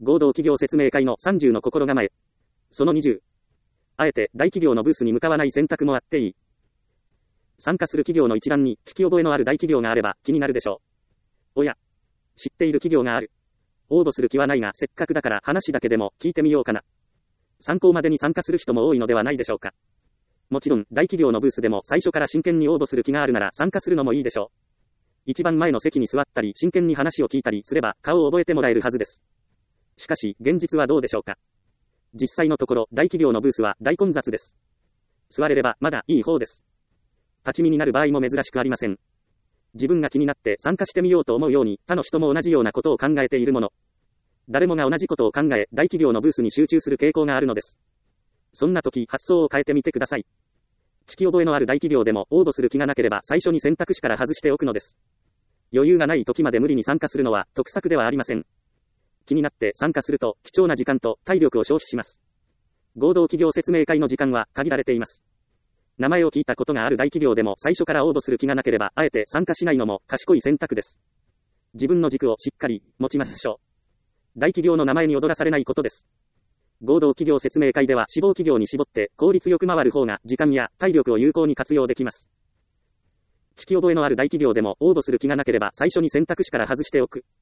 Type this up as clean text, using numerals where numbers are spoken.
合同企業説明会の30の心構え。その20。あえて大企業のブースに向かわない選択もあっていい。参加する企業の一覧に聞き覚えのある大企業があれば気になるでしょう。おや、知っている企業がある。応募する気はないがせっかくだから話だけでも聞いてみようかな。参考までに参加する人も多いのではないでしょうか。もちろん大企業のブースでも最初から真剣に応募する気があるなら参加するのもいいでしょう。一番前の席に座ったり真剣に話を聞いたりすれば顔を覚えてもらえるはずです。しかし現実はどうでしょうか。実際のところ大企業のブースは大混雑です。座れればまだいい方です。立ち見になる場合も珍しくありません。自分が気になって参加してみようと思うように他の人も同じようなことを考えているもの。誰もが同じことを考え大企業のブースに集中する傾向があるのです。そんな時発想を変えてみてください。聞き覚えのある大企業でも応募する気がなければ最初に選択肢から外しておくのです。余裕がない時まで無理に参加するのは得策ではありません。気になって参加すると貴重な時間と体力を消費します。合同企業説明会の時間は限られています。名前を聞いたことがある大企業でも最初から応募する気がなければあえて参加しないのも賢い選択です。自分の軸をしっかり持ちましょう。大企業の名前に踊らされないことです。合同企業説明会では志望企業に絞って効率よく回る方が時間や体力を有効に活用できます。聞き覚えのある大企業でも応募する気がなければ最初に選択肢から外しておく。